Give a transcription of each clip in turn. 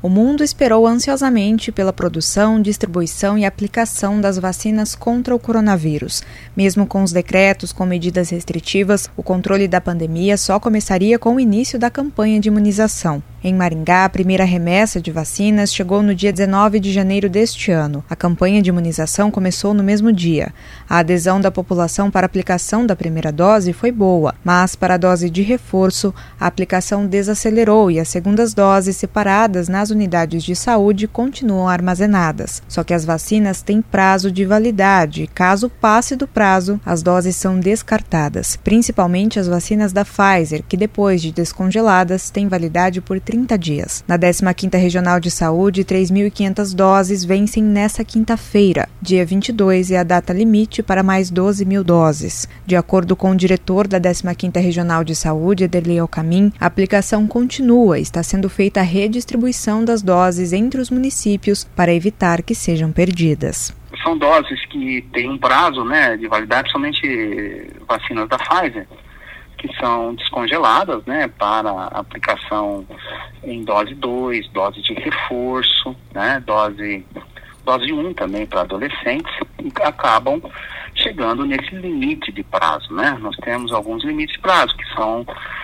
O mundo esperou ansiosamente pela produção, distribuição e aplicação das vacinas contra o coronavírus. Mesmo com os decretos com medidas restritivas, o controle da pandemia só começaria com o início da campanha de imunização. Em Maringá, a primeira remessa de vacinas chegou no dia 19 de janeiro deste ano. A campanha de imunização começou no mesmo dia. A adesão da população para a aplicação da primeira dose foi boa, mas para a dose de reforço, a aplicação desacelerou e as segundas doses separadas nas unidades de saúde continuam armazenadas. Só que as vacinas têm prazo de validade e, caso passe do prazo, as doses são descartadas. Principalmente as vacinas da Pfizer, que depois de descongeladas, têm validade por 30 dias. Na 15ª Regional de Saúde, 3.500 doses vencem nesta quinta-feira. Dia 22 é a data limite para mais 12.000 doses. De acordo com o diretor da 15ª Regional de Saúde, Ederlei Alcamin, a aplicação continua e está sendo feita a redistribuição das doses entre os municípios para evitar que sejam perdidas. São doses que têm um prazo, de validade, somente vacinas da Pfizer, que são descongeladas, para aplicação em dose 2, dose de reforço, dose 1 também para adolescentes, e acabam chegando nesse limite de prazo, Nós temos alguns limites de prazo, que são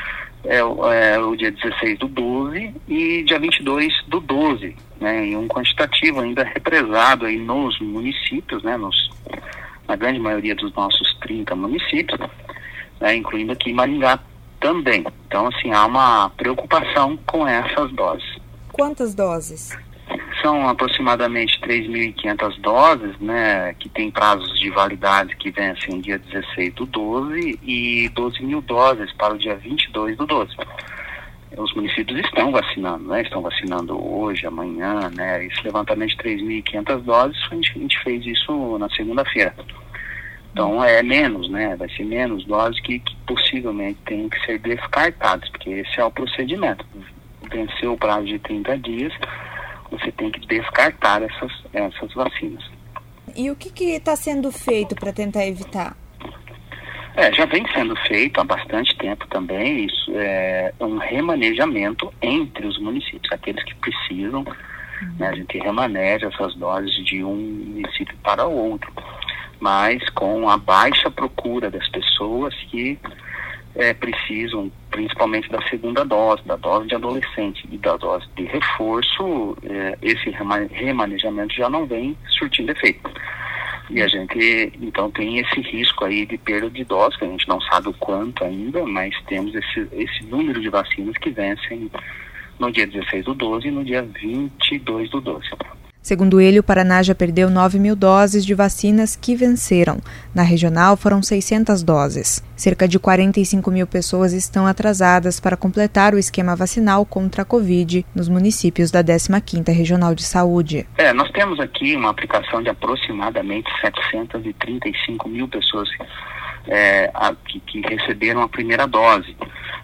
o dia 16 do 12 e dia 22 do 12, em um quantitativo ainda represado aí nos municípios, na grande maioria dos nossos 30 municípios, incluindo aqui em Maringá também. Então, há uma preocupação com essas doses. Quantas doses? São aproximadamente 3.500 doses, que tem prazos de validade que vencem dia 16 do 12 e 12.000 doses para o dia 22 do 12. Os municípios estão vacinando, estão vacinando hoje, amanhã, Esse levantamento de 3.500 doses, a gente fez isso na segunda-feira. Então é menos, vai ser menos doses que possivelmente tem que ser descartadas, porque esse é o procedimento. Venceu o prazo de 30 dias, você tem que descartar essas vacinas. E o que está sendo feito para tentar evitar? Já vem sendo feito há bastante tempo também, isso é um remanejamento entre os municípios, aqueles que precisam, a gente remaneja essas doses de um município para o outro, mas com a baixa procura das pessoas que precisam, principalmente da segunda dose, da dose de adolescente e da dose de reforço, esse remanejamento já não vem surtindo efeito. E a gente, então, tem esse risco aí de perda de doses, que a gente não sabe o quanto ainda, mas temos esse número de vacinas que vencem no dia 16 do 12 e no dia 22 do 12. Segundo ele, o Paraná já perdeu 9.000 doses de vacinas que venceram. Na regional foram 600 doses. Cerca de 45.000 pessoas estão atrasadas para completar o esquema vacinal contra a Covid nos municípios da 15ª Regional de Saúde. Nós temos aqui uma aplicação de aproximadamente 735 mil pessoas que receberam a primeira dose,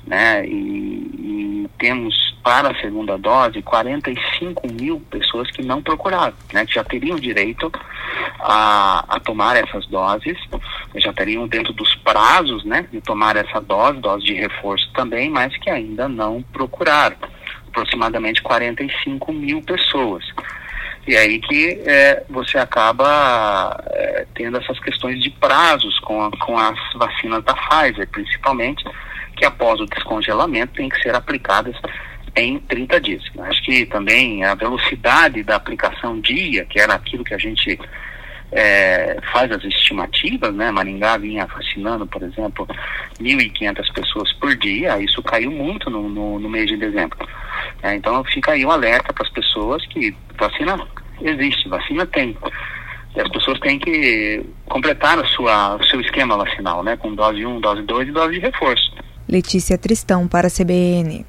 e temos para a segunda dose 45 mil pessoas que não procuraram, que já teriam direito a tomar essas doses, já teriam dentro dos prazos, de tomar essa dose de reforço também, mas que ainda não procuraram, aproximadamente 45 mil pessoas. E aí que você acaba tendo essas questões de prazos com as vacinas da Pfizer, principalmente, que após o descongelamento tem que ser aplicadas em 30 dias. Acho que também a velocidade da aplicação dia, que era aquilo que a gente faz as estimativas, Maringá vinha vacinando, por exemplo, 1.500 pessoas por dia, isso caiu muito no mês de dezembro. Então fica aí um alerta para as pessoas que vacina existe, vacina tem. E as pessoas têm que completar o seu esquema vacinal, com dose 1, dose 2 e dose de reforço. Letícia Tristão para a CBN.